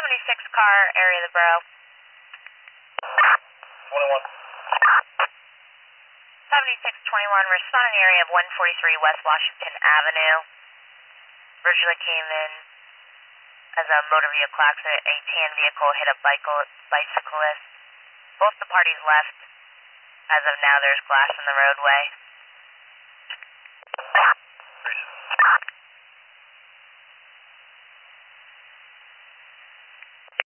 76 car, area of the borough. 21. 7621, respond in the area of 143 West Washington Avenue. Originally came in as a motor vehicle accident. A tan vehicle hit a bicyclist. Both the parties left. As of now, there's glass in the roadway.